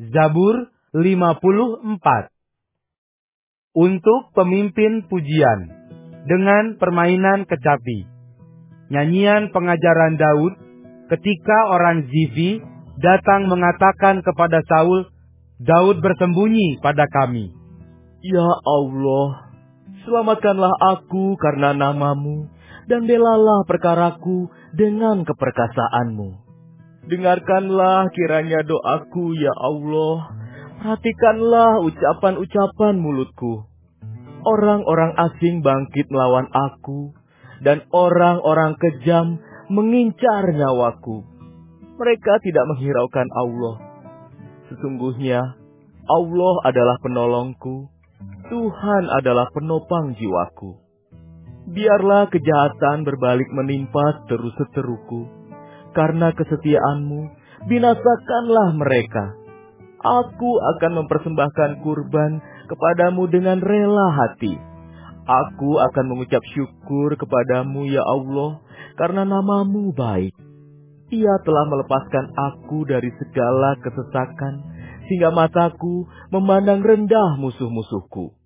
Zabur 54. Untuk pemimpin pujian, dengan permainan kecapi. Nyanyian pengajaran Daud, ketika orang Zifi datang mengatakan kepada Saul, Daud bersembunyi pada kami. Ya Allah, selamatkanlah aku karena nama-Mu, dan belalah perkaraku dengan keperkasaanmu. Dengarkanlah kiranya doaku, ya Allah. Perhatikanlah ucapan-ucapan mulutku. Orang-orang asing bangkit melawan aku, dan orang-orang kejam mengincar nyawaku. Mereka tidak menghiraukan Allah. Sesungguhnya, Allah adalah penolongku. Tuhan adalah penopang jiwaku. Biarlah kejahatan berbalik menimpa seteru-seteruku. Karena kesetiaan-Mu, binasakanlah mereka. Aku akan mempersembahkan kurban kepadamu dengan rela hati. Aku akan mengucap syukur kepadamu, ya Allah, karena nama-Mu baik. Ia telah melepaskan aku dari segala kesesakan, sehingga mataku memandang rendah musuh-musuhku.